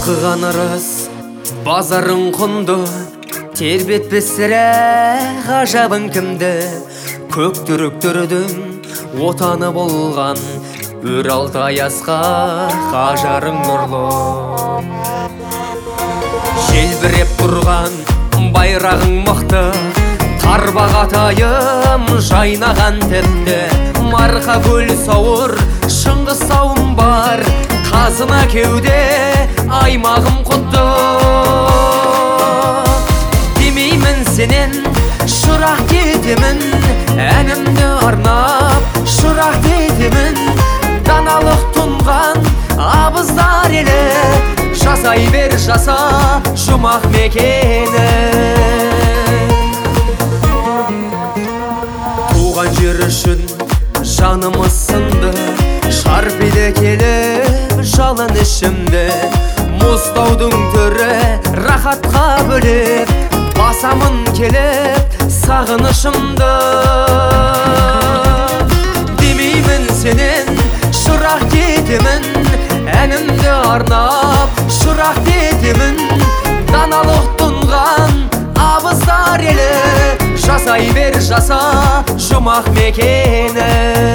Шалқыған ырыс базарың құнды, тербетпес сірә ғажабың кімді. Көк түріктірдің отаны болған, өр Алтай асқақ ажарың нұрлы. Желбіреп тұрған байрағың мықты, тарбағатайым жайнаған тәтті. Марқа көл сауыр шыңғыс сауым бар, тазына кеуде аймағым құдды. Демеймін сенен шырақ кетемін, әнімді арнап шырақ кетемін. Даналық тұнған абыздар елі, жасай бер жаса жұмақ мекені. Туған жер үшін жанымыз сынды, шарпиды келіп жалын ішімді. Мұзтаудың түрі рахатқа бөлеп, басамын келіп сағынышымды. Демеймін сенен шырақ кетемін, әнімді арнап шырақ кетемін. Даналық тұнған абыздар елі, жасай бер жаса жұмақ мекені.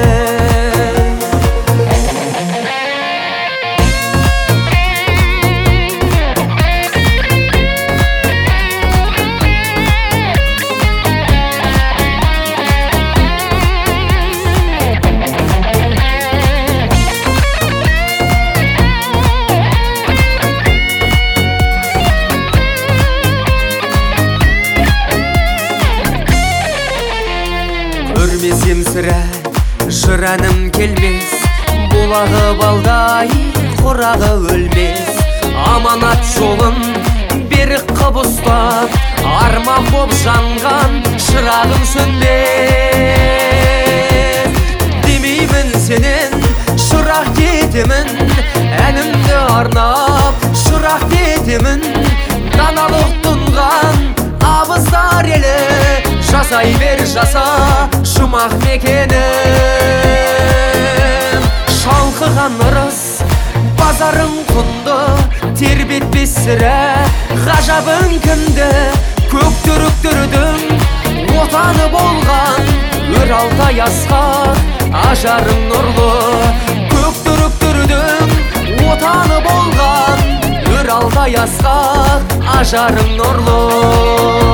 Көрмесем сірә жыр әнім келмес, бұлағы балдай құрағы өлмес. Аманат жолын берік қып ұстап, арман боп жанған шырағым сөнбес. Демеймін сенен шырақ кетемін, әнімді арнап шырақ кетемін. Даналық тұнған абыздар елі, жасай бер жаса жұмақ мекені. Шалқыған ырыс базарың құнды, тербетпес сірә ғажабың кімді. Көк түріктірдің отаны болған, өр Алтай асқақ ажарың нұрлы. Көк түріктірдің отаны болған, өр Алтай асқақ ажарың нұрлы.